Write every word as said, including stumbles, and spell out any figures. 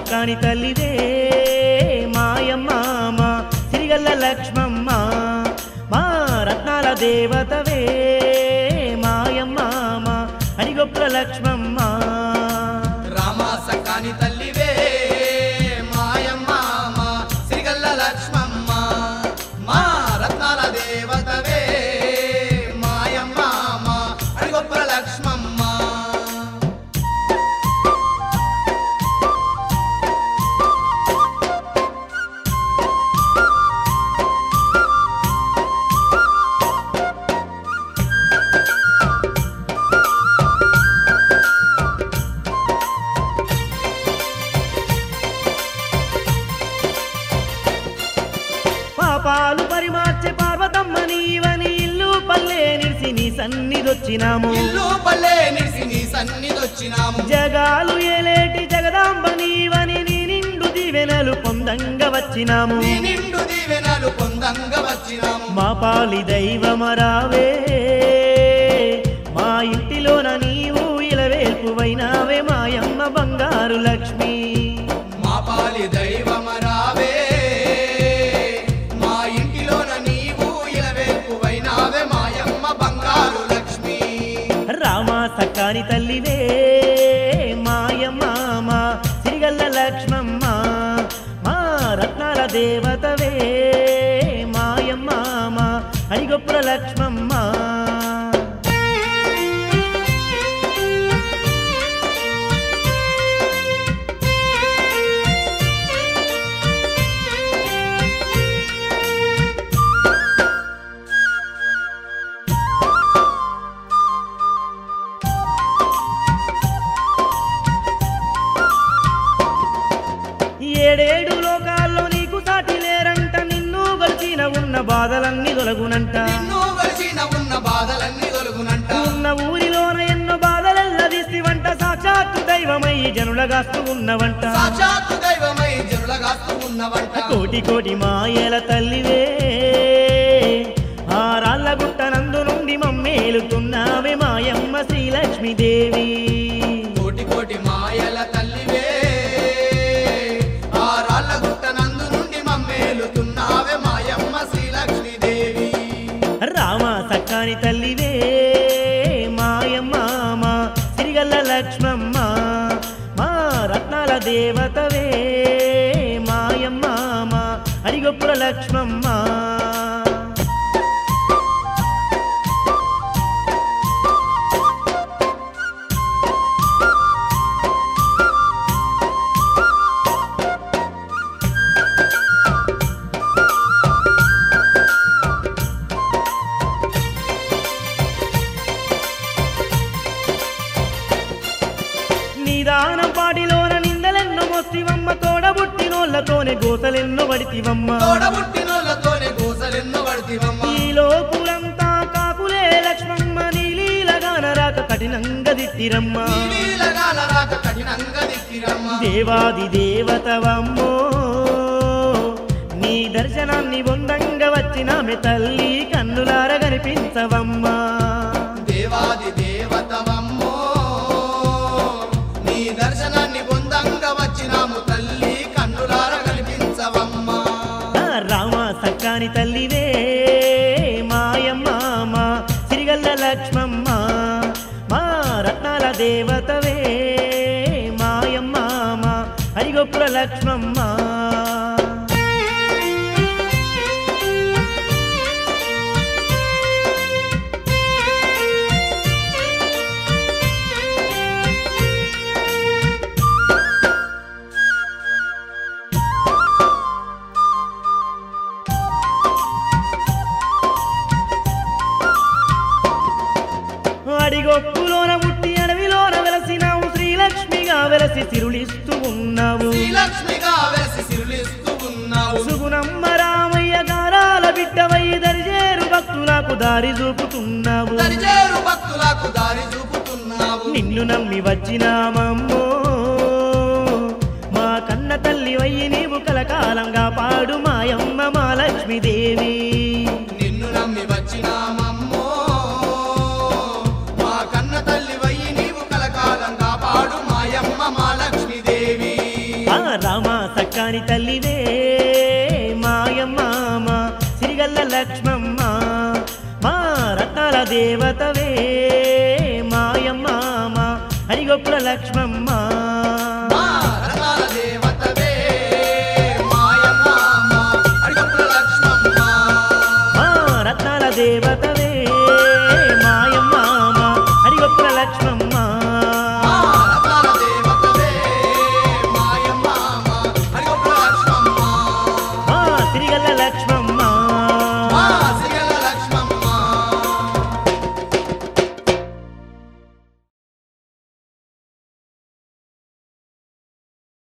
సక్కాని తల్లివే మాయమ్మ మా సిరిగల్ల లక్ష్మమ్మ మా రత్నాల దేవతవే మాయమ్మ మా అడిగొప్పుల లక్ష్మమ్మ రామ సక్కాని తల్లివే మాయమ్మ మా సిరిగల్ల లక్ష్మమ్మ మా రత్నాల దేవతవే మాయమ్మ మా అడిగొప్పల లక్ష్మమ్మ పాపాలు పరిమార్చే పార్వతమ్మ నీవని ఇల్లు పల్లె నిలిసి నీ సన్నిధొచ్చినాము ఇల్లు పల్లె నిలిసి నీ సన్నిధొచ్చినాము జగాలు ఏలేటి జగదాంబ నీవని నీ నిండు దీవెనలు పొందంగా వచ్చినాము నీ నిండు దీవెనలు పొందంగా వచ్చినాము మా పాలి దైవమరావే మా ఇంటిలోన నీవు ఇలవేల్పువైనావే మాయమ్మ బంగారు లక్ష్మి మా పాలి దైవమరావే సక్కాని తల్లివే మాయమ్మ మా సిరిగల్ల లక్ష్మమ్మ మా రత్నాల దేవతవే మాయమ్మ మా అడిగొప్పుల లక్ష్మమ్మ ఏడేడు లోకాల్లో నీకు సాటి లేరంట నిన్ను గలిచిన ఉన్న బాధలన్నీ తొలగునంట నిన్ను గలిచిన ఉన్న బాధలన్నీ తొలగునంట ఉన్న ఊరిలోన ఎన్నో బాధలెల్లదీస్తివంట సాక్షాత్తు దైవమై జనులగాస్తూ ఉన్నవంట సాక్షాత్తు దైవమై జనులగాస్తూ ఉన్నవంట కోటి కోటి మాయల తల్లివే ఆరాళ్ళ గుట్ట నందు నుండి మమ్మేలుతున్నావే మాయమ్మ శ్రీలక్ష్మీదేవి కోటి కోటి మాయల తల్లివే రామ సక్కాని తల్లివే మాయమ్మ మా సిరిగల్ల లక్ష్మమ్మ మా రత్నాల దేవతవే మాయమ్మ మా అడిగొప్పుల లక్ష్మమ్మ నిదానం పాటిలోన నిందలెన్నో మోస్తివమ్మ తోడబుట్టినోళ్ళతోనే గోసలెన్నో పడితివమ్మ తోడబుట్టినోళ్ళతోనే గోసలెన్నో పడితివమ్మ ఈ లోకులంతా కాకులే లక్ష్మమ్మ నీలీలగాన రాక కఠినంగా దిట్టిరమ్మ నీలీలగాన రాక కఠినంగా దిట్టిరమ్మ దేవాది దేవతవమ్మో నీ దర్శనాన్ని పొందంగా వచ్చినామె తల్లి కన్నులార కనిపించవమ్మా దేవాది దేవతవమ్మో నీ దర్శనాన్ని పొందంగా వచ్చినాము తల్లి కన్నులార కనిపించవమ్మా రామ సక్కాని తల్లివే మాయమ్మ మా సిరిగల్ల లక్ష్మమ్మ మా రత్నాల దేవతవే మాయమ్మ మా అడిగొప్పుల లక్ష్మమ్మ అడిగొప్పులోన ముట్టి అడవిలోన వెలసినావు శ్రీలక్ష్మిగా వెలసి సిరులిస్తూ ఉన్నావు శ్రీలక్ష్మిగా వెలసి సిరులిస్తూ ఉన్నావు సుగుణమ్మ రామయ్య గారాల బిడ్డవై దరిజేరు భక్తులకు దారి చూపుతున్నావు దరిజేరు భక్తులకు దారి చూపుతున్నావు నిన్ను నమ్మి వచ్చినామమ్మో మా కన్న తల్లి వయ్యి నీవు కలకాలంగా పాడు మాయమ్మ మా లక్ష్మీదేవి నిన్ను నమ్మి వచ్చినామమ్మో మా కన్న తల్లి వయ్యి నీవు కలకాలంగా పాడు మాయమ్మ మా లక్ష్మీదేవి రాని తల్లివే మాయమ్మ మా సిరిగల్ల లక్ష్మమ్మ మా రత్నాల దేవతవే మాయమ్మ మా హరిగొప్పుల లక్ష్మమ్మ మా రత్నాల దేవతవే మాయమ్మ మా హరిగొప్పుల లక్ష్మమ్మ మా రత్నాల దేవతవే మాయమ్మ మా హరిగొప్పుల లక్ష్మమ్మ